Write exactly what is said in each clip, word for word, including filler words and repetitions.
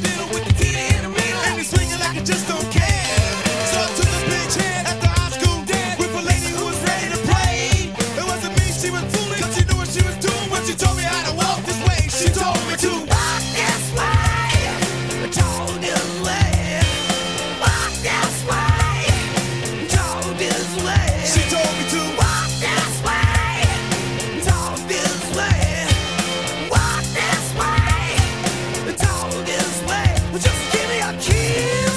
middle with the titty in the middle, and he's swinging like it just don't care. So I took a big chance at the high school dance with a lady who was ready to play. It wasn't me she was fooling, 'cause she knew what she was doing when she told me how to walk this way. She told me to walk this way, told this way, walk this way, told this way. She told me to walk this way, told this way, walk this way, told this way. Just give me a kiss.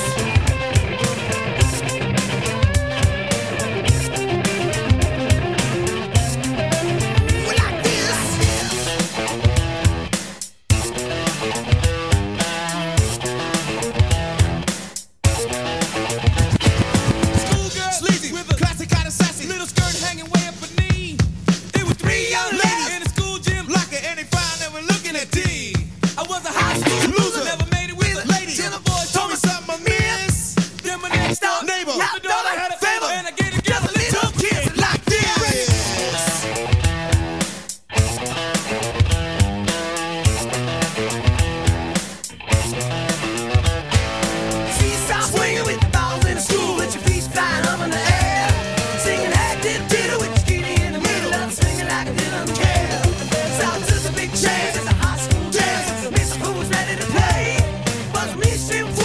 Like this. Schoolgirl, sleazy, with a classic kind of sassy, little skirt hanging way up her knee. It was three young ladies in the school gym locker, and they found they were looking at D. I was a high school loser, never made it with a lady. Till the boys told me something I missed. Then my next door neighbor, I thought I had a favor, and I gave it just a little kiss like this. Seesaw swinging with the balls in the school, with your feet flying up in the air. Singing hey diddle diddle with your kitty in the middle, and I'm swinging like I didn't care. Sound to the big chance, it's a high school dance. Miss who was ready to play, was me she was